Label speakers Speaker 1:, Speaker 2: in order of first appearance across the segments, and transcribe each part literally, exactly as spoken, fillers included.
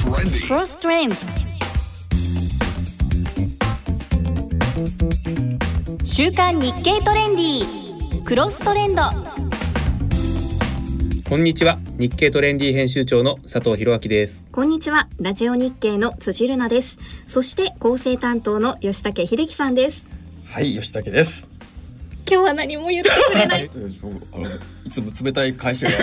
Speaker 1: Cross Trend。週刊日経トレンディクロストレンド。
Speaker 2: こんにちは、日経トレンディ編集長の佐藤弘明です。
Speaker 1: こんにちは、ラジオ日経の辻るなです。そして構成担当の吉武秀樹さんです。
Speaker 3: はい、吉武です。
Speaker 1: 今日は何も言ってくれない
Speaker 3: いつも冷たい返しが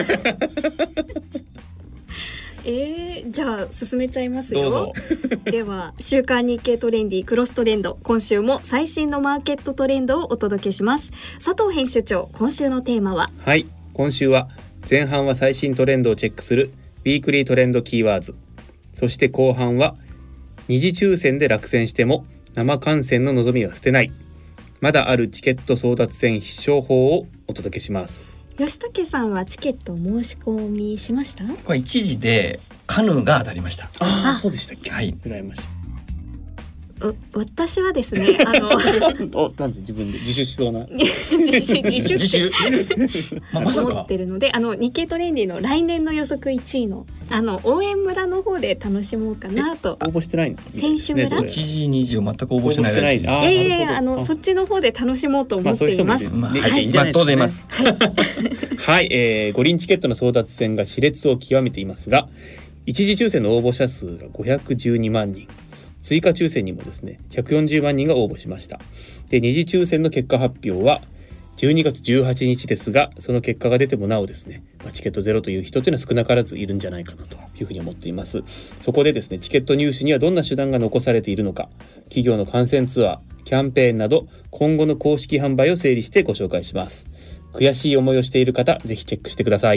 Speaker 1: えー、じゃあ進めちゃいますよ。
Speaker 3: どうぞ。
Speaker 1: では週刊日経トレンディクロストレンド、今週も最新のマーケットトレンドをお届けします。佐藤編集長、今週のテーマは？
Speaker 2: はい、今週は前半は最新トレンドをチェックするウィークリートレンドキーワード、そして後半は二次抽選で落選しても生観戦の望みは捨てない、まだあるチケット争奪戦必勝法をお届けします。
Speaker 1: 吉武さんはチケット申し込みしました？
Speaker 3: これ一時でカヌーが当たりました。
Speaker 2: ああ、そうでしたっけ。
Speaker 3: はい、
Speaker 2: 羨ましい。
Speaker 1: 私はですね、あの
Speaker 2: お、なんで自分で自首しそうな
Speaker 1: 自首自首
Speaker 3: まあ、まさか
Speaker 1: 思ってるので、あの日経トレンディの来年の予測いちいのあの応援村の方で楽しもうかなと。
Speaker 2: 応募してないの？
Speaker 1: 選手村、
Speaker 3: いちじにじを全く応募してないらしいです。
Speaker 2: あ
Speaker 1: いやいやいや、あのそっちの方で楽しもうと思っています。
Speaker 2: まあ、
Speaker 3: まあ、
Speaker 2: はい、
Speaker 3: います、当然います。
Speaker 2: はい、はい、えー、五輪チケットの争奪戦が熾烈を極めていますが、一次抽選の応募者数がごひゃくじゅうにまんにん、追加抽選にもですねひゃくよんじゅうまんにんが応募しました。で、二次抽選の結果発表はじゅうにがつじゅうはちにちですが、その結果が出てもなおですね、まあ、チケットゼロという人というのは少なからずいるんじゃないかなというふうに思っています。そこでですね、チケット入手にはどんな手段が残されているのか、企業の観戦ツアー、キャンペーンなど今後の公式販売を整理してご紹介します。悔しい思いをしている方、ぜひチェックしてください。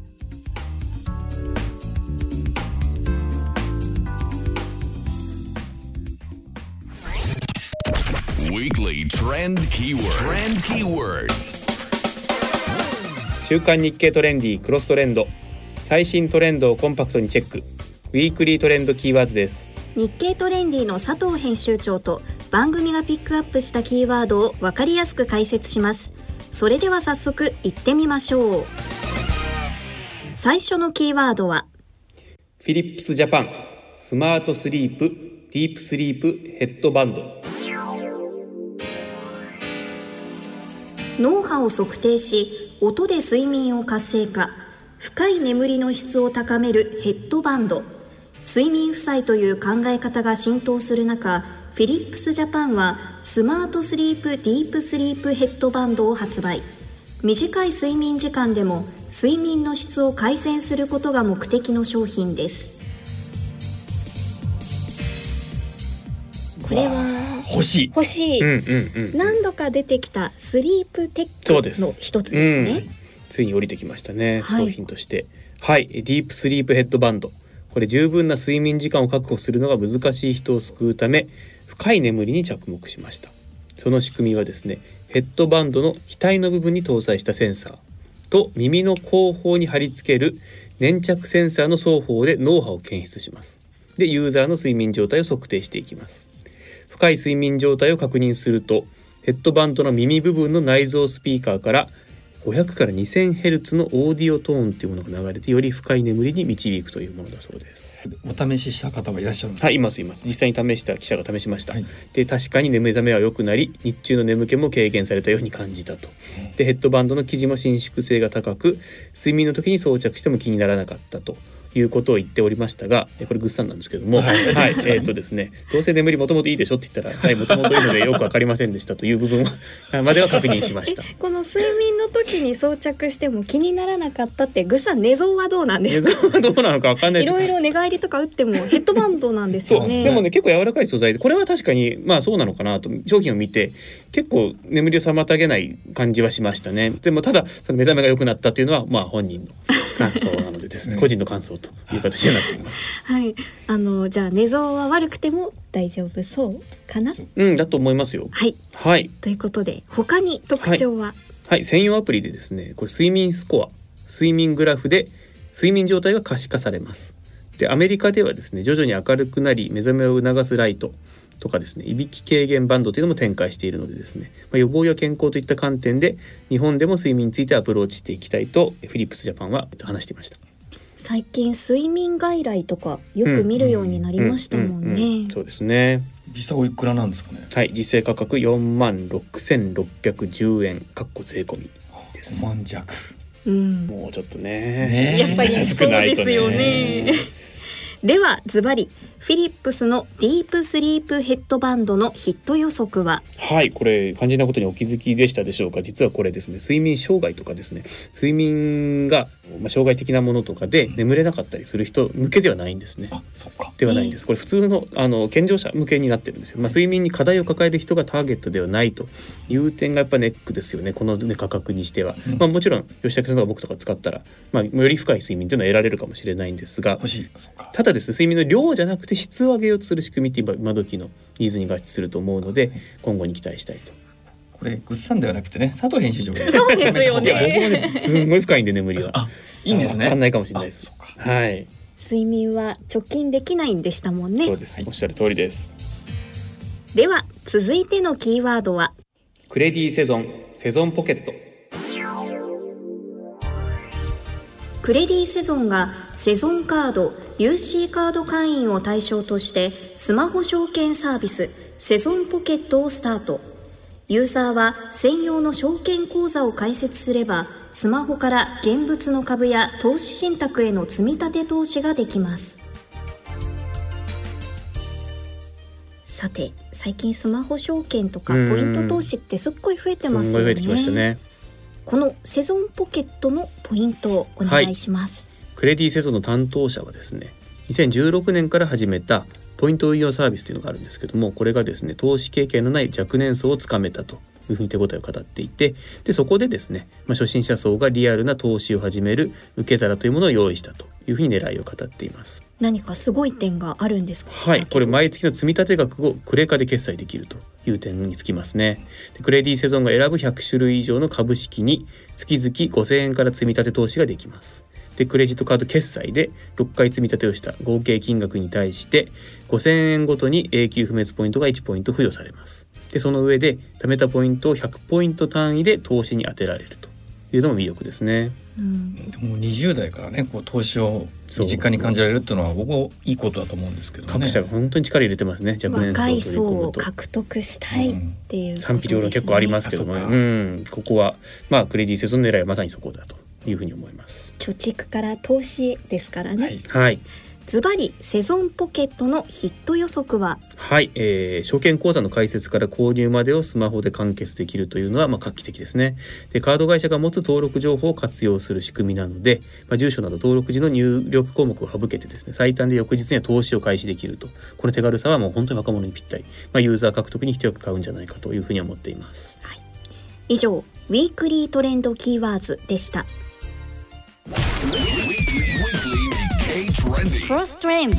Speaker 4: Weekly Trend Keyword. Trend Keywords.
Speaker 2: 週刊日経トレンディクロストレンド、最新トレンドをコンパクトにチェック、ウィークリートレンドキーワードです。
Speaker 1: 日経トレンディの佐藤編集長と番組がピックアップしたキーワードを分かりやすく解説します。それでは早速行ってみましょう。最初のキーワードは
Speaker 2: フィリップスジャパンスマートスリープディープスリープヘッドバンド。
Speaker 1: 脳波を測定し、音で睡眠を活性化、深い眠りの質を高めるヘッドバンド。睡眠負債という考え方が浸透する中、フィリップスジャパンはスマートスリープディープスリープヘッドバンドを発売。短い睡眠時間でも睡眠の質を改善することが目的の商品です。これは
Speaker 3: 欲しい
Speaker 1: 欲しい、
Speaker 2: うんうんうん、
Speaker 1: 何度か出てきたスリープテックの一つですね。
Speaker 2: うん、ついに降りてきましたね、
Speaker 1: はい、
Speaker 2: 商品として。はい、ディープスリープヘッドバンド、これ十分な睡眠時間を確保するのが難しい人を救うため、深い眠りに着目しました。その仕組みはですね、ヘッドバンドの額の部分に搭載したセンサーと耳の後方に貼り付ける粘着センサーの双方で脳波を検出します。で、ユーザーの睡眠状態を測定していきます。深い睡眠状態を確認すると、ヘッドバンドの耳部分の内蔵スピーカーからごひゃくからにせんヘルツのオーディオトーンというものが流れて、より深い眠りに導くというものだそうです。
Speaker 3: お試しした方もいらっしゃるんですか？
Speaker 2: はい、いますいます。実際に試した記者が試しました、
Speaker 3: はい、
Speaker 2: で、確かに眠覚めは良くなり、日中の眠気も軽減されたように感じたと。で、ヘッドバンドの生地も伸縮性が高く、睡眠の時に装着しても気にならなかったということを言っておりましたが、これグッサンなんですけども、はい、はい、えーとですね、どうせ眠りもともといいでしょって言ったら、はい、もともといいのでよくわかりませんでしたという部分までは確認しました。
Speaker 1: この睡眠の時に装着しても気にならなかったって、グッサン寝相はどうなんですか？
Speaker 2: 寝相はどうなのかわかんないです。
Speaker 1: いろいろ寝返りとか打ってもヘッドバンドなんですよね。
Speaker 2: そう、でもね、結構柔らかい素材で、これは確かにまあそうなのかなと商品を見て結構眠りを妨げない感じはしましたね。でもただその目覚めが良くなったというのはまあ本人の感想なのでですね個人の感想という形になっています。
Speaker 1: はい、あのじゃあ寝相は悪くても大丈夫そうかな？
Speaker 2: うん、だと思いますよ。
Speaker 1: はい、
Speaker 2: はい、
Speaker 1: ということで他に特徴は？
Speaker 2: はい、はい、専用アプリでですね、これ睡眠スコア、睡眠グラフで睡眠状態が可視化されます。で、アメリカではですね、徐々に明るくなり目覚めを促すライトとかですね、いびき軽減バンドというのも展開しているのでですね、まあ、予防や健康といった観点で日本でも睡眠についてアプローチしていきたいとフィリップスジャパンは話していました。
Speaker 1: 最近睡眠外来とかよく見るようになりましたもんね。
Speaker 2: そうですね。
Speaker 3: 実際おいくらなんですかね。
Speaker 2: はい、実勢価格よんまんろくせんろっぴゃくじゅうえんかっこ税込みです。
Speaker 3: ごまん弱。
Speaker 1: うん、
Speaker 2: もうちょっとね、
Speaker 3: ね
Speaker 1: やっぱりそうですよね。
Speaker 2: ね
Speaker 1: ではズバリフィリップスのディープスリープヘッドバンドのヒット予測は。
Speaker 2: はい、これ肝心なことにお気づきでしたでしょうか。実はこれですね、睡眠障害とかですね、睡眠が、まあ、障害的なものとかで眠れなかったりする人向けではないんですね。
Speaker 3: あ、そっか。
Speaker 2: ではないんです。これ普通のあの健常者向けになってるんですよ。まあ、睡眠に課題を抱える人がターゲットではないという点がやっぱネックですよね、この、ね、価格にしては。
Speaker 3: うん、
Speaker 2: まあ、もちろん吉武さんとか僕とか使ったら、まあ、より深い睡眠というのは得られるかもしれないんですが、
Speaker 3: 欲しい。そうか。
Speaker 2: ただですね、睡眠の量じゃなくて質を上げようとする仕組みって今時のニーズに合致すると思うので、今後に期待したいと。
Speaker 3: これグッサンではなくてね、佐藤編集長が
Speaker 1: そうですよね。
Speaker 2: いや僕もねすんごい深いんで眠りは。
Speaker 3: あ、いいんですね。
Speaker 2: 分かんないかもしれないです。
Speaker 3: そうか。
Speaker 2: はい。
Speaker 1: 睡眠は貯金できないんでしたもんね。
Speaker 2: そうです。おっしゃる通りです。
Speaker 1: では続いてのキーワードは
Speaker 2: クレディセゾンセゾンポケット。
Speaker 1: クレディセゾンがセゾンカード ユーシー カード会員を対象としてスマホ証券サービスセゾンポケットをスタート。ユーザーは専用の証券口座を開設すればスマホから現物の株や投資信託への積み立て投資ができます。さて最近スマホ証券とかポイント投資ってすっごい増えてますよね。
Speaker 2: すごい増えてきましたね。
Speaker 1: このセゾンポケットのポイントをお願いします。
Speaker 2: はい、クレディセゾンの担当者はですね、にせんじゅうろくねんから始めたポイント運用サービスというのがあるんですけども、これがですね投資経験のない若年層をつかめたというふうに手応えを語っていて、でそこでですね、まあ、初心者層がリアルな投資を始める受け皿というものを用意したというふうに狙いを語っています。
Speaker 1: 何かすごい点があるんですか？
Speaker 2: はい、これ毎月の積み立て額をクレカで決済できるという点につきますね。でクレディセゾンが選ぶひゃくしゅるい以上の株式に月々ごせんえんから積み立て投資ができます。でクレジットカード決済でろっかい積み立てをした合計金額に対してごせんえんごとに永久不滅ポイントがいちポイント付与されます。でその上で貯めたポイントをひゃくポイント単位で投資に充てられるというのも魅力ですね。
Speaker 1: うん、
Speaker 3: でもにじゅう代からねこう投資を身近に感じられるっていうのは僕はいいことだと思うんですけどね。
Speaker 2: 各社が本当に力入れてますね。若年層を取り込むと
Speaker 1: 若い層を獲得したいっていうことですね。
Speaker 2: 賛否両論結構ありますけども、うん、ここはまあクレディセゾンの狙いはまさにそこだというふうに思います。
Speaker 1: 貯蓄から投資ですからね。
Speaker 3: はい、
Speaker 2: はい、
Speaker 1: ズバリセゾンポケットのヒット予測は。
Speaker 2: はい、えー、証券口座の開設から購入までをスマホで完結できるというのはまあ画期的ですね。でカード会社が持つ登録情報を活用する仕組みなので、まあ、住所など登録時の入力項目を省けてですね、最短で翌日には投資を開始できると。この手軽さはもう本当に若者にぴったり、まあ、ユーザー獲得に一役買うんじゃないかというふうに思っています。
Speaker 1: はい、以上ウィークリートレンドキーワーズでした。クロストレンド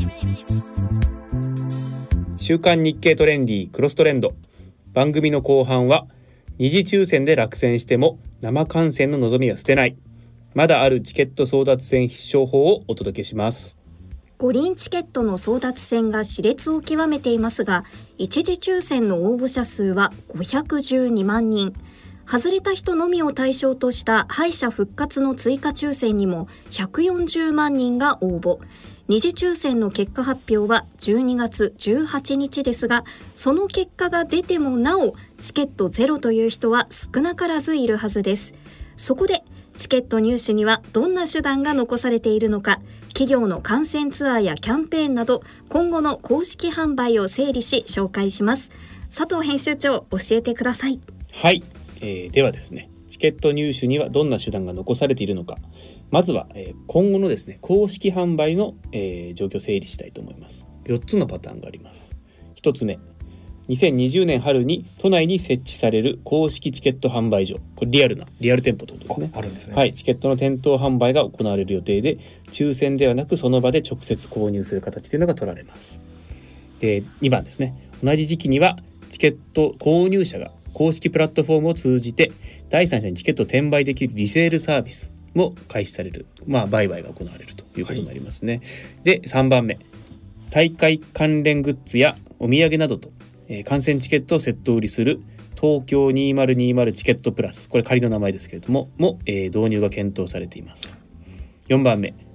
Speaker 2: 週刊日経トレンディクロストレンド。番組の後半は二次抽選で落選しても生観戦の望みは捨てない、まだあるチケット争奪戦必勝法をお届けします。
Speaker 1: 五輪チケットの争奪戦が熾烈を極めていますが、一次抽選の応募者数はごひゃくじゅうにまんにん。外れた人のみを対象とした敗者復活の追加抽選にもひゃくよんじゅうまんにんが応募。二次抽選の結果発表はじゅうにがつじゅうはちにちですが、その結果が出てもなおチケットゼロという人は少なからずいるはずです。そこでチケット入手にはどんな手段が残されているのか、企業の観戦ツアーやキャンペーンなど今後の公式販売を整理し紹介します。佐藤編集長、教えてください。
Speaker 2: はい、えー、ではですね、チケット入手にはどんな手段が残されているのか、まずは、えー、今後のですね公式販売の、えー、状況を整理したいと思います。よっつのパターンがあります。ひとつめ、にせんにじゅうねん春に都内に設置される公式チケット販売所、これリアルなリアル店舗ということですね。
Speaker 3: あるんですね。
Speaker 2: はい、チケットの店頭販売が行われる予定で、抽選ではなくその場で直接購入する形というのが取られます。でにばんですね、同じ時期にはチケット購入者が公式プラットフォームを通じて第三者にチケットを転売できるリセールサービスも開始される、まあ、売買が行われるということになりますね。はい、でさんばんめ、大会関連グッズやお土産などと、えー、観戦チケットをセット売りする東京にせんにじゅうチケットプラス、これ仮の名前ですけれどもも、えー、導入が検討されています。よんばんめ、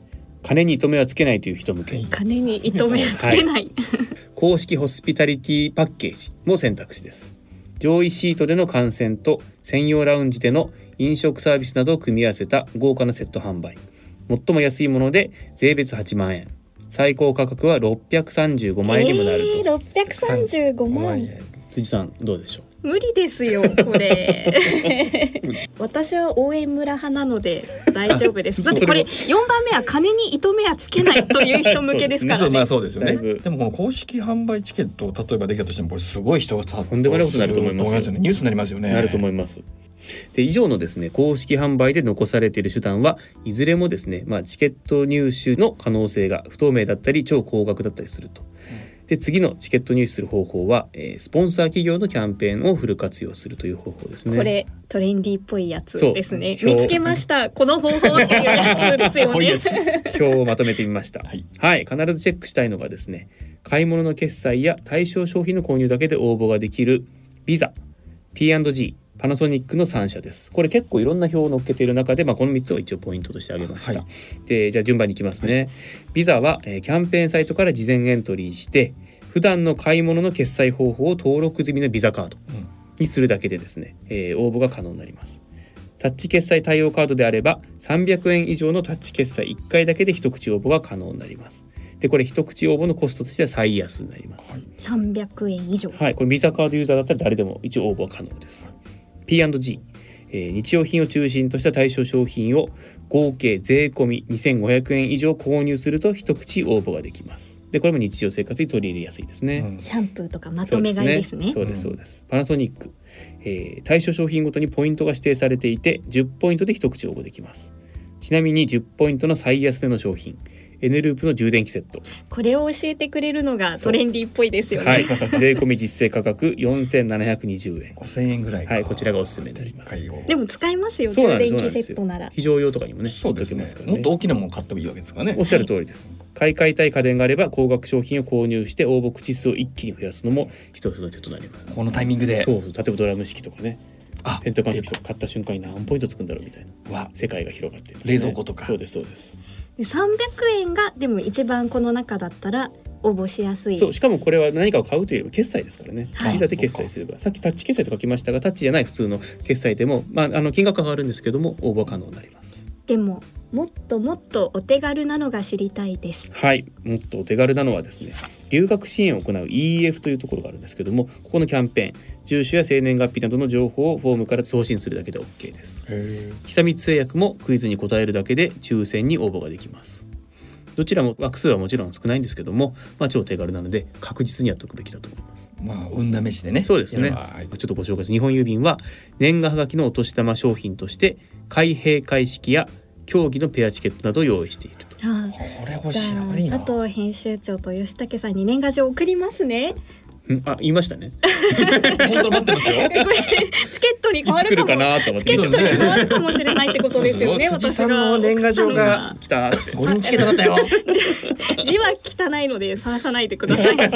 Speaker 2: 金に糸目はつけないという人向け、
Speaker 1: 金に糸目はつけない、はい、
Speaker 2: 公式ホスピタリティパッケージも選択肢です。上位シートでの観戦と専用ラウンジでの飲食サービスなどを組み合わせた豪華なセット販売。最も安いもので税別はちまんえん、最高価格はろっぴゃくさんじゅうごまんえんにもなると、
Speaker 1: えー、ろっぴゃくさんじゅうごまんえん。
Speaker 2: 辻さんどうでしょう。
Speaker 1: 無理ですよこれ私は応援村派なので大丈夫です。だってこれよんばんめは金に糸目はつけないという人向けですからね。
Speaker 3: まあそうですよね。でもこの公式販売チケットを例えばできたとしてもこれすごい人がと
Speaker 2: んでもないことになると思いますよね。
Speaker 3: ニュースになりますよね。
Speaker 2: なると思います。で以上のですね公式販売で残されている手段はいずれもですね、まあ、チケット入手の可能性が不透明だったり超高額だったりすると。で次のチケット入手する方法は、えー、スポンサー企業のキャンペーンをフル活用するという方法ですね。
Speaker 1: これトレンディーっぽいやつですね。見つけましたこの方法っていうやつですよね
Speaker 2: 表をまとめてみました、はいはい、必ずチェックしたいのがですね買い物の決済や対象商品の購入だけで応募ができるビザ、 ピーアンドジー、パナソニックのさんしゃです。これ結構いろんな表を載っけている中で、まあ、このみっつを一応ポイントとして挙げました、はい、でじゃあ順番にいきますね、はい、ビザは、えー、キャンペーンサイトから事前エントリーして普段の買い物の決済方法を登録済みのビザカードにするだけでですね、えー、応募が可能になります。タッチ決済対応カードであればさんびゃくえん以上のタッチ決済いっかいだけで一口応募が可能になります。でこれ一口応募のコストとしては最安になります、はい、
Speaker 1: さんびゃくえん以上。
Speaker 2: はい、これビザカードユーザーだったら誰でも一応応募は可能です。 ピーアンドジー、えー、日用品を中心とした対象商品を合計税込みにせんごひゃくえん以上購入すると一口応募ができます。でこれも日常生活に取り入れやすいですね、
Speaker 1: うん、シャンプーとかまとめ買いですね。
Speaker 2: そうですそうです、うん、パナソニック、えー、対象商品ごとにポイントが指定されていてじゅっポイントで一口応募できます。ちなみにじゅっポイントの最安値の商品 N ループの充電器セット、
Speaker 1: これを教えてくれるのがトレンディーっぽいですよね、
Speaker 2: はい、税込み実勢価格よんせんななひゃくにじゅうえん、
Speaker 3: ごせんえんぐらいか、
Speaker 2: はい、こちらがおすすめになります。
Speaker 1: でも使いますよ充電器セットなら。
Speaker 2: 非常用とかにもね、
Speaker 3: そうですね、
Speaker 2: ますからね。
Speaker 3: もっと大きなものを買ってもいいわけですからね。
Speaker 2: おっしゃる通りです、はい、買い替えたい家電があれば高額商品を購入して応募口数を一気に増やすのも一つの手となります。
Speaker 3: このタイミングで、
Speaker 2: そう、例えばドラム式とかね、洗濯乾燥機とか買った瞬間に何ポイントつくんだろうみたいな世界が広がっていますね。
Speaker 3: 冷蔵庫とか。
Speaker 2: そうですそうです。
Speaker 1: さんびゃくえんがでも一番この中だったら応募しやすい。
Speaker 2: そう、しかもこれは何かを買うというよりも決済ですからね、はい、ビザで決済すれば、さっきタッチ決済と書きましたがタッチじゃない普通の決済でも、まあ、あの金額は変わるんですけども応募可能になります。
Speaker 1: でももっともっとお手軽なのが知りたいです。
Speaker 2: はい、もっとお手軽なのはですね、留学支援を行う イーイーエフ というところがあるんですけども、ここのキャンペーン、住所や生年月日などの情報をフォームから送信するだけで OK です。久光製薬もクイズに答えるだけで抽選に応募ができます。どちらも枠数はもちろん少ないんですけども、まあ、超手軽なので確実にやっておくべきだと思います。
Speaker 3: まあ運試しでね。
Speaker 2: そうですね、はい、ちょっとご紹介する日本郵便は年賀はがきのお年玉商品として開閉会式や競技のペアチケットなどを用意していると。
Speaker 1: ああ、
Speaker 3: これ欲しいな。
Speaker 1: 佐藤編集長と吉武さんに年賀状送りますね。
Speaker 2: あ、言いましたね。
Speaker 3: 本当待ってますよ。
Speaker 1: これチケットに変わるかも。
Speaker 2: いつ来るかなと思って。
Speaker 1: チケットに変わるかもしれないってことですよね。
Speaker 3: 辻さんの年賀状が
Speaker 2: 来たって。
Speaker 3: ごにんチケットだったよ。
Speaker 1: 字は汚いので晒さないでください。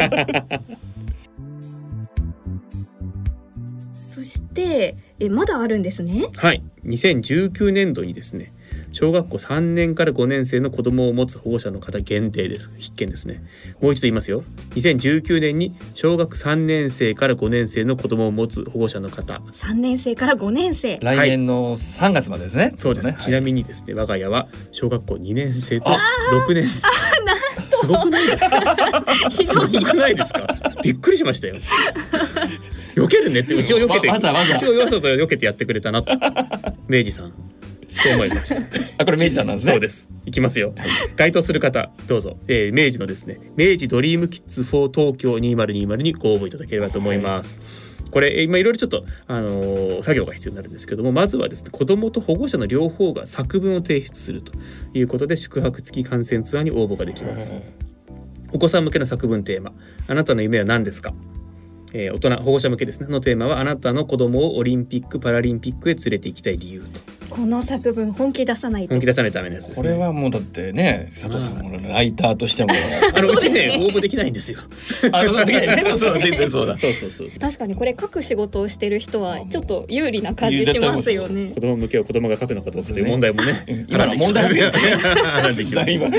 Speaker 1: そしてえまだあるんですね。
Speaker 2: はい、にせんじゅうきゅうねんどにですね、小学校さんねんからごねん生の子供を持つ保護者の方限定です。必見ですね。もう一度言いますよ。にせんじゅうきゅうねんに小学さんねん生からごねん生の子供を持つ保護者の方、
Speaker 1: さんねん生からごねん生、
Speaker 3: 来年のさんがつまでですね、はい、
Speaker 2: そうです、ね、ちなみにですね、我が家は小学校にねん生とろくねん生。すごくないですか？すごくないですか？びっくりしましたよ。避けるねって、うちを避けて、
Speaker 3: わざわざ
Speaker 2: うちをわざわざ避けてやってくれたなと。明治さんと思いました。
Speaker 3: あ、これ明治さんなんですね。
Speaker 2: そうです。いきますよ。該当する方どうぞ、えー、明治のですね、明治ドリームキッズフォー東京にせんにじゅうにご応募いただければと思います。はい、これ今いろいろちょっと、あのー、作業が必要になるんですけども、まずはですね、子どもと保護者の両方が作文を提出するということで宿泊付き観戦ツアーに応募ができます。お子さん向けの作文テーマ、あなたの夢は何ですか？ えー、大人保護者向けですねのテーマはあなたの子供をオリンピックパラリンピックへ連れて行きたい理由と。
Speaker 1: この作文本気出さないと。
Speaker 2: 本気出さないとダメなやつです
Speaker 3: こ
Speaker 2: ね。
Speaker 3: れはもうだってね佐藤さんもライターとしても
Speaker 2: あのうち
Speaker 1: そうですね
Speaker 2: ね応募できないんですよ。
Speaker 3: あそうできないねそうそう全然そうだ
Speaker 2: そうそうそうそう。
Speaker 1: 確かにこれ書く仕事をしてる人はちょっと有利な感じしますよね。
Speaker 2: 子供向けを子供が書くのかどうかという問題もね
Speaker 3: 今の問題ですよね実際今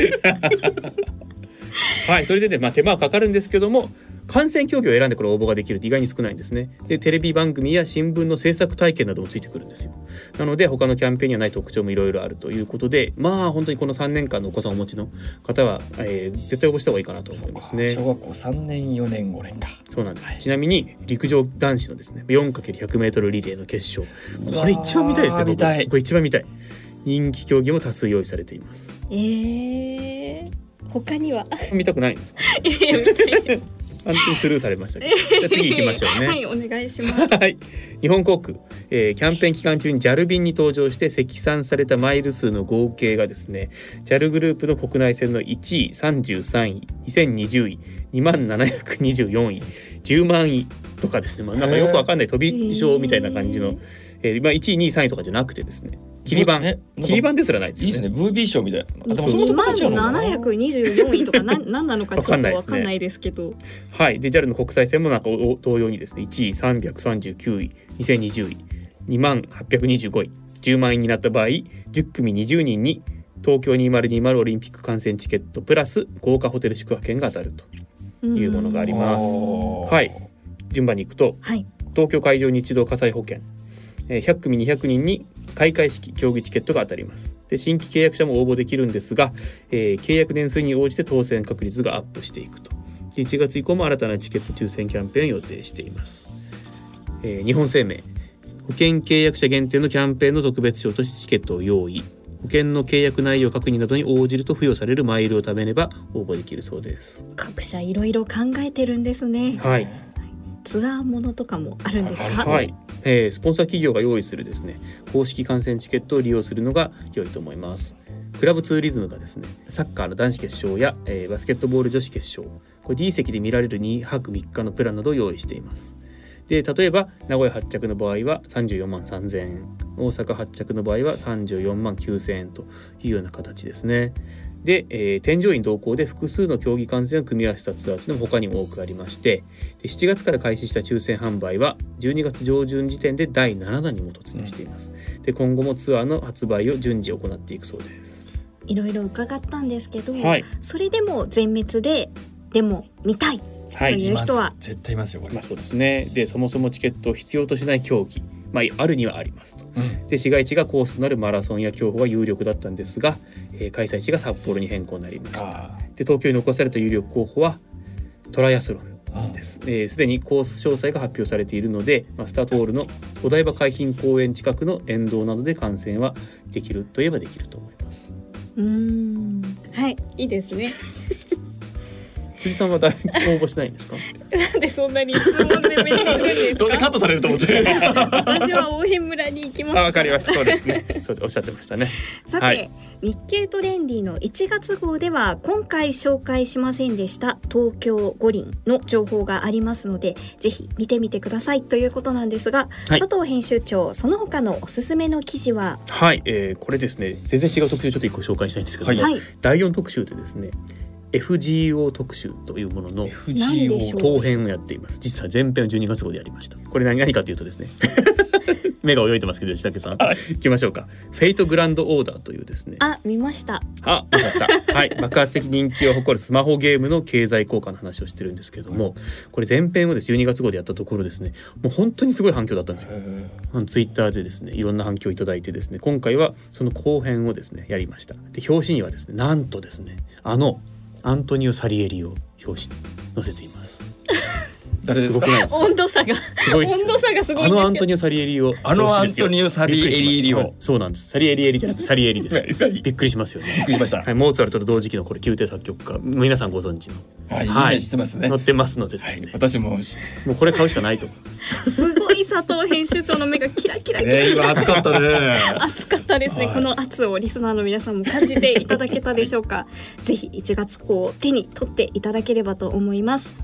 Speaker 2: はいそれでね、まあ、手間はかかるんですけども観戦競技を選んでこれ応募ができるって意外に少ないんですね。でテレビ番組や新聞の制作体験などもついてくるんですよ。なので他のキャンペーンにはない特徴もいろいろあるということで、まあ本当にこのさんねんかんのお子さんをお持ちの方は、えー、絶対応募した方がいいかなと思いますね。
Speaker 3: 小学校さんねんよねんごねんか。
Speaker 2: そうなんです、はい、ちなみに陸上男子のですね よんかけるひゃくメートル リレーの決勝、これ一番見たいですね。
Speaker 3: 見たい。
Speaker 2: これ一番見たい。人気競技も多数用意されています。
Speaker 1: えー、他には
Speaker 2: 見たくないんですか？
Speaker 1: いや見たいです
Speaker 2: 完全にスルーされましたけどじゃあ次行きましょうね。
Speaker 1: はいお願いします
Speaker 2: はい、日本航空、えー、キャンペーン期間中に ジャル 便に搭乗して積算されたマイル数の合計がですね ジャル グループの国内線のいちい、さんじゅうさんい、にせんにじゅうい、にまんななひゃくにじゅうよんい、じゅうまんいとかですね、まあ、なんかよくわかんない飛び賞みたいな感じの、えーまあ、いちい、にい、さんいとかじゃなくてですね切り板、
Speaker 3: ね、
Speaker 2: 切り板ですらないですよね。
Speaker 3: いいですねブービー賞みたいな。
Speaker 1: にまんななひゃくにじゅうよんいとか何なのかちょっとわかんないですけど
Speaker 2: はい、で ジャル の国際線もなんか同様にですねいちい、さんびゃくさんじゅうきゅうい、にせんにじゅうい、にまんはっぴゃくにじゅうごい、じゅうまんいになった場合じゅっくみにじゅうにんに東京にせんにじゅうオリンピック観戦チケットプラス豪華ホテル宿泊券が当たるというものがあります。はい、順番に行くと、
Speaker 1: はい、
Speaker 2: 東京海上日動火災保険ひゃくくみにひゃくにんに開会式競技チケットが当たります。で新規契約者も応募できるんですが、えー、契約年数に応じて当選確率がアップしていくと。いちがつ以降も新たなチケット抽選キャンペーンを予定しています。えー、日本生命保険契約者限定のキャンペーンの特別賞としてチケットを用意。保険の契約内容確認などに応じると付与されるマイルを貯めれば応募できるそうです。
Speaker 1: 各社いろいろ考えてるんですね。
Speaker 2: はい、
Speaker 1: ツアーものとかもあるんですか？
Speaker 2: はい、えー、スポンサー企業が用意するですね公式観戦チケットを利用するのが良いと思います。クラブツーリズムがですねサッカーの男子決勝や、えー、バスケットボール女子決勝これ D 席で見られるにはくみっかのプランなどを用意しています。で例えば名古屋発着の場合はさんじゅうよんまんさんぜんえん、大阪発着の場合はさんじゅうよんまんきゅうせんえんというような形ですね。で、えー、添乗員同行で複数の競技観戦を組み合わせたツアーというのも他にも多くありまして、でしちがつから開始した抽選販売はじゅうにがつ上旬時点でだいななだんにも突入しています。で今後もツアーの発売を順次行っていくそうです。
Speaker 1: いろいろ伺ったんですけど、
Speaker 2: はい、
Speaker 1: それでも全滅ででも見たいという人は、
Speaker 3: はい、絶対いますよこれ。
Speaker 2: まあ、そうですね。でそもそもチケットを必要としない競技、まあ、あるにはありますと。
Speaker 3: うん、
Speaker 2: で市街地がコースとなるマラソンや競歩が有力だったんですが、えー、開催地が札幌に変更になりました。で東京に残された有力候補はトライアスロンです。すで、えー、にコース詳細が発表されているので、まあ、スタートホールのお台場海浜公園近くの沿道などで観戦はできるといえばできると思います。
Speaker 1: うーんはいいいですね
Speaker 2: 辻さんは誰応募しないんですか？
Speaker 1: なんでそんなに質問でめにするんですか？
Speaker 3: どうせカットされると思って
Speaker 1: 私は大変村に行きます。
Speaker 2: あ、わかりました。そうですね。そうでおっしゃってましたね。
Speaker 1: さて、はい、日経トレンディのいちがつ号では今回紹介しませんでした東京五輪の情報がありますのでぜひ見てみてくださいということなんですが、はい、佐藤編集長その他のおすすめの記事は？
Speaker 2: はい、えー、これですね全然違う特集ちょっと一個紹介したいんですけども、はい、だいよん特集でですねエフジーオー 特集というものの後編をやっています。実は前編をじゅうにがつ号でやりました。これ 何, 何かというとですね目が泳いでますけど吉武さん、はい、行きましょうか。フェイトグランドオーダーというですね
Speaker 1: あ見ました
Speaker 2: あよかったはい爆発的人気を誇るスマホゲームの経済効果の話をしてるんですけども、これ前編をですじゅうにがつ号でやったところですねもう本当にすごい反響だったんですよ。ツイッターでですねいろんな反響をいただいてですね今回はその後編をですねやりました。で表紙にはですねなんとですねあのアントニオ・サリエリを表紙に載せています
Speaker 3: 誰ですか？
Speaker 2: すごくないですか？
Speaker 1: 温度差が
Speaker 2: すごい
Speaker 1: 温度差がすごいんですけど、
Speaker 2: あのアントニオ・サリエリを
Speaker 3: あのアントニオ・サリエリを
Speaker 2: そうなんです。サリエリエリじゃなくてサリエリですびっくりしますよね。
Speaker 3: びっくりしました、
Speaker 2: はい、モーツァルトと同時期のこれ宮廷作曲家皆さんご存知の
Speaker 3: はい、はい、知ってますね。
Speaker 2: 載ってますのでですね、
Speaker 3: はい、私もも
Speaker 2: うこれ買うしかないと思います
Speaker 1: すごい佐藤編集長の目がキラキラキラ、
Speaker 3: ね、今熱かったね
Speaker 1: 熱かったですね、はい、この熱をリスナーの皆さんも感じていただけたでしょうかぜひいちがつ号を手に取っていただければと思います。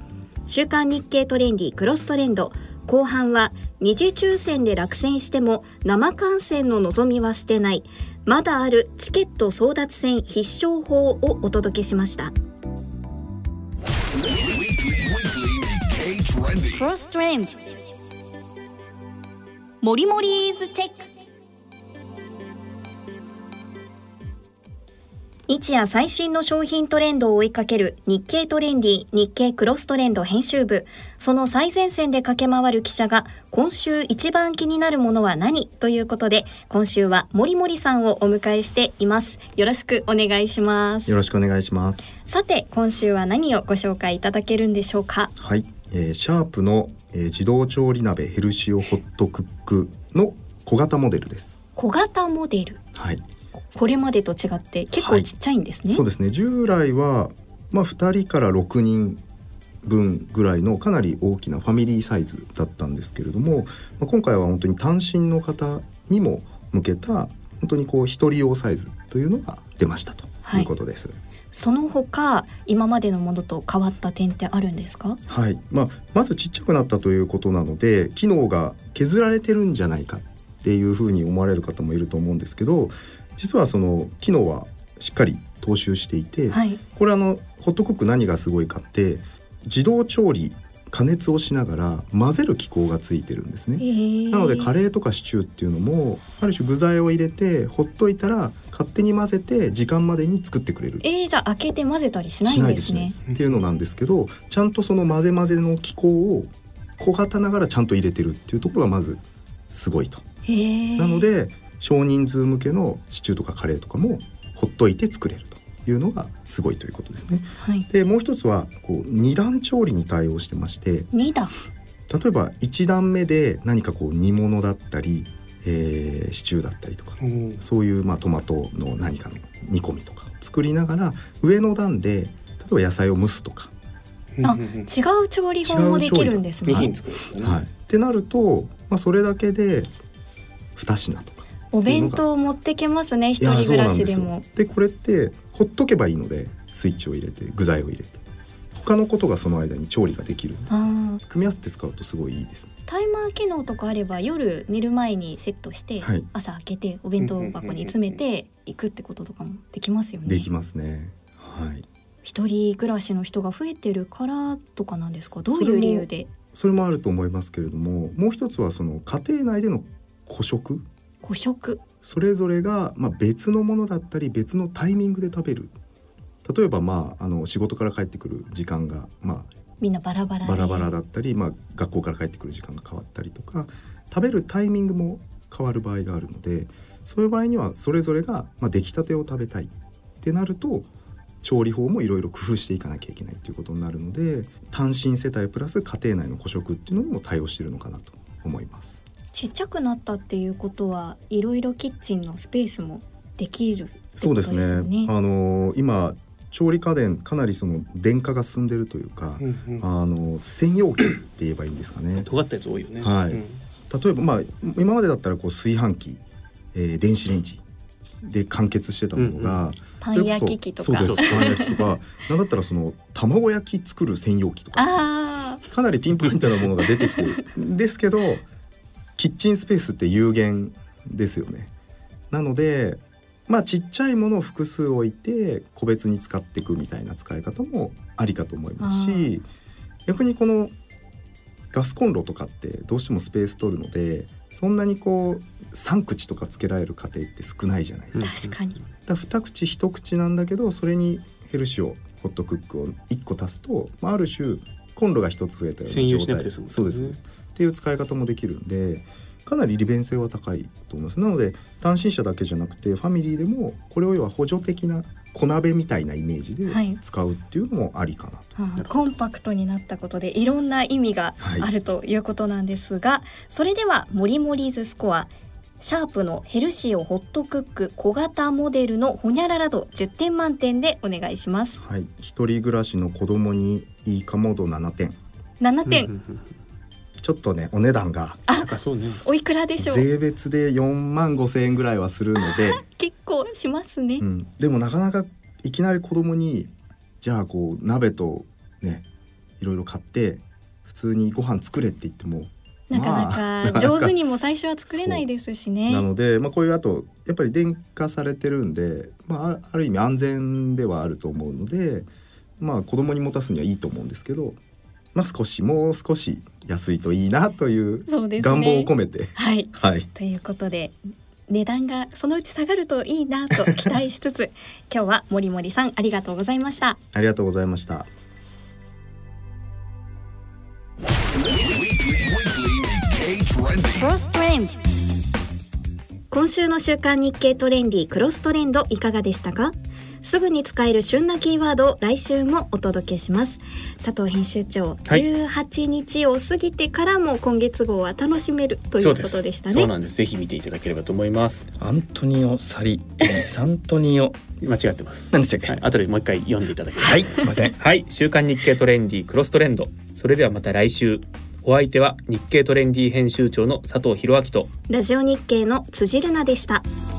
Speaker 1: 週刊日経トレンディクロストレンド、後半は二次抽選で落選しても生観戦の望みは捨てない、まだあるチケット争奪戦必勝法をお届けしました。クロストレンドモリモリーズチェック。日夜最新の商品トレンドを追いかける日経トレンディ日経クロストレンド編集部、その最前線で駆け回る記者が今週一番気になるものは何ということで、今週はもりもりさんをお迎えしています。よろしくお願いします。
Speaker 5: よろしくお願いします。
Speaker 1: さて今週は何をご紹介いただけるんでしょうか。
Speaker 5: はい、えー、シャープの、えー、自動調理鍋ヘルシオホットクックの小型モデルです。
Speaker 1: 小型モデル、
Speaker 5: はい、
Speaker 1: これまでと違って結構ちっちゃいんですね。
Speaker 5: はい、そうですね。従来は、まあ、ふたりからろくにんぶんぐらいのかなり大きなファミリーサイズだったんですけれども、まあ、今回は本当に単身の方にも向けた本当にこう一人用サイズというのが出ましたということです。はい、
Speaker 1: その他今までのものと変わった点ってあるんですか。
Speaker 5: はい、まあ、まずちっちゃくなったということなので機能が削られてるんじゃないかっていうふうに思われる方もいると思うんですけど、実はその機能はしっかり踏襲していて、はい、これあのホットクック何がすごいかって自動調理加熱をしながら混ぜる機構がついてるんですね。なのでカレーとかシチューっていうのもある種具材を入れてほっといたら勝手に混ぜて時間までに作ってくれる。
Speaker 1: えー、じゃあ開けて混ぜたりしないんですね。
Speaker 5: しないです、っていうのなんですけど、ちゃんとその混ぜ混ぜの機構を小型ながらちゃんと入れてるっていうところがまずすごいと。
Speaker 1: へー。
Speaker 5: なので少人数向けのシチューとかカレーとかもほっといて作れるというのがすごいということですね。はい、でもう一つはこうに段調理に対応してまして、
Speaker 1: に段、
Speaker 5: 例えばいち段目で何かこう煮物だったり、えー、シチューだったりとか、うん、そういうまあトマトの何かの煮込みとかを作りながら上の段で例えば野菜を蒸すとか、
Speaker 1: あ、違う調理法もできるんですね。
Speaker 5: はい、はい、ってなると、まあ、それだけでに品とか
Speaker 1: お弁当持ってけますね、一人暮らしでも。
Speaker 5: でこれってほっとけばいいのでスイッチを入れて具材を入れて他のことがその間に調理ができる。あ、組み合わせて使うとすごいいいですね。
Speaker 1: タイマー機能とかあれば夜寝る前にセットして、はい、朝開けてお弁当箱に詰めていくってこととかもできますよね。
Speaker 5: できますね。はい、
Speaker 1: 一人暮らしの人が増えてるからとかなんですか。どういう理由で。
Speaker 5: それも、それもあると思いますけれども、もう一つはその家庭内での個食
Speaker 1: 個食
Speaker 5: それぞれがまあ別のものだったり別のタイミングで食べる。例えばまああの仕事から帰ってくる時間がまあ
Speaker 1: みんなバラバラで
Speaker 5: バラバラだったり、まあ、学校から帰ってくる時間が変わったりとか食べるタイミングも変わる場合があるので、そういう場合にはそれぞれがまあ出来たてを食べたいってなると調理法もいろいろ工夫していかなきゃいけないということになるので、単身世帯プラス家庭内の個食っていうのにも対応しているのかなと思います。
Speaker 1: ちっちゃくなったっていうことはいろいろキッチンのスペースもできるってことですよね。
Speaker 5: そうですね。あの今調理家電かなりその電化が進んでるというか、うんうん、あの専用機って言えばいいんですかね。
Speaker 2: 尖ったやつ多いよね。
Speaker 5: はい、うん、例えばまあ今までだったらこう炊飯器、えー、電子レンジで完結してたものが、うんうん、
Speaker 1: パン焼き器とか
Speaker 5: そうですパン焼きとかなんだったらその卵焼き作る専用機とかですね、あかなりピンポイントなものが出てきてるんですけどキッチンスペースって有限ですよね。なのでまあちっちゃいものを複数置いて個別に使っていくみたいな使い方もありかと思いますし、逆にこのガスコンロとかってどうしてもスペース取るのでそんなにこうさん口とかつけられる家庭って少ないじゃないですか。
Speaker 1: 確かに。
Speaker 5: だからに口いち口なんだけどそれにヘルシオホットクックをいっこ足すと、まあ、ある種コンロがひとつ増えたような状態、そうですねっていう使い方もできるんでかなり利便性は高いと思います。なので単身者だけじゃなくてファミリーでもこれを要は補助的な小鍋みたいなイメージで使うっていうのもありかなと、
Speaker 1: はい、コンパクトになったことでいろんな意味があるということなんですが、はい、それではモリモリーズスコアシャープのヘルシオホットクック小型モデルのホニャララ度じゅってん満点でお願いします。
Speaker 5: はい、一人暮らしの子供にいいかも度ななてん。
Speaker 1: ななてん
Speaker 5: ちょっとねお値段が
Speaker 1: あ、そうね、おいくらでしょう。
Speaker 5: 税別でよんまんごせんえんぐらいはするので
Speaker 1: 結構しますね、
Speaker 5: うん、でもなかなかいきなり子供にじゃあこう鍋とねいろいろ買って普通にご飯作れって言っても
Speaker 1: なかなか上手にも最初は作れないですしね。
Speaker 5: なので、まあ、こういうあとやっぱり電化されてるんで、まあ、ある意味安全ではあると思うので、まあ、子供に持たすにはいいと思うんですけど、まあ、少しもう少し安いといいなという願望を込めて、
Speaker 1: はい、
Speaker 5: はい、
Speaker 1: ということで値段がそのうち下がるといいなと期待しつつ今日は森森さんありがとうございました。
Speaker 5: ありがとうございました。
Speaker 1: クロストレンド。今週の週刊日経トレンディクロストレンドいかがでしたか？すぐに使える旬なキーワードを来週もお届けします。佐藤編集長、はい、じゅうはちにちを過ぎてからも今月号は楽しめるということでしたね。
Speaker 2: そうなんです。ぜひ見ていただければと思います。
Speaker 3: アントニオ・サリサントニオ
Speaker 2: 間違ってます。
Speaker 3: 何でしたっけ？
Speaker 2: はい、後でもう一回読んでいただければ。
Speaker 3: はい、すいません。
Speaker 2: はい、週刊日経トレンディクロストレンド。それではまた来週。お相手は日経トレンディ編集長の佐藤弘明と
Speaker 1: ラジオ日経の辻るなでした。